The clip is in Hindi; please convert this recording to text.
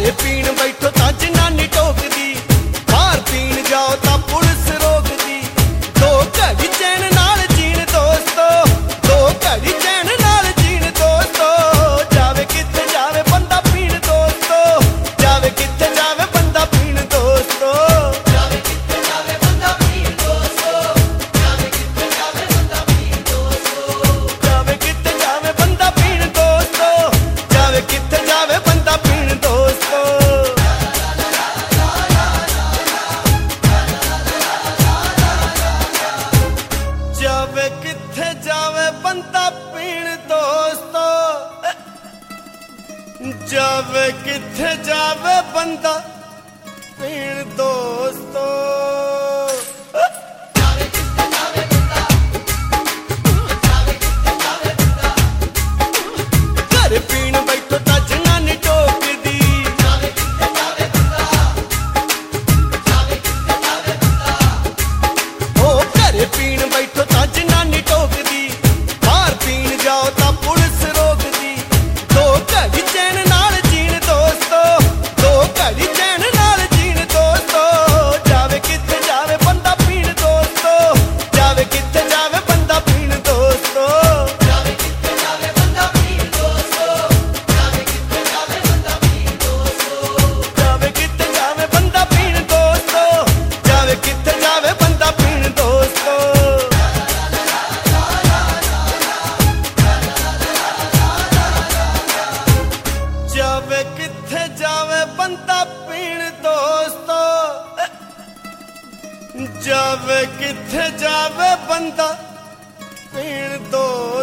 घर पीण बैठो तां जनानी टोकदी, बाहर पीण जाओ तां पुलिस रोकदी। दो घड़ी चैन नाल जीण दोस्तो, दो घड़ी चैन नाल जीण दोस्तो। जावे किथे जावे बंदा पीण दोस्तो, जावे किथे जावे बंदा पीण दोस्तो। जावे किथे जावे बंदा पीण दोस्तो, जावे किथे जावे बंदा पीण दोस्तो। जावे किथे जावे बंदा पीण दोस्तो, जावे किथे जावे बंदा पीण दोस्तो। जावे किथे जावे बंदा पीण दोस्तो, जावे किथे जावे बंदा पीण दोस्तो। जावे किथे जावे बंदा, जावे किथे जावे बंदा। घर पीण बैठो तां जनानी टोकदी, जावे किथे जावे बंदा, जावे किथे जावे बंदा। ओ घर पीण बैठो तां जनानी टोकदी, बाहर पीण जाओ तां पुलिस रोकदी। दो घड़ी चैन नाल जीण दोस्तो, दो घड़ी चैन नाल जीण दोस्तो। जावे किथे जावे बंदा पीण दोस्तो, जावे किथे जावे बंदा पीण दोस्तो। जावे किथे जावे बंदा पीण दोस्तो, जावे किथे जावे बंदा पीण दोस्तो। जावे किथे जावे बंदा पीण दोस्तो, जावे किथे जावे बंदा पीण दोस्तो। जावे किथे जावे बंदा पीण दोस्तो, जावे किथे जावे बंदा पीण दोस्तो।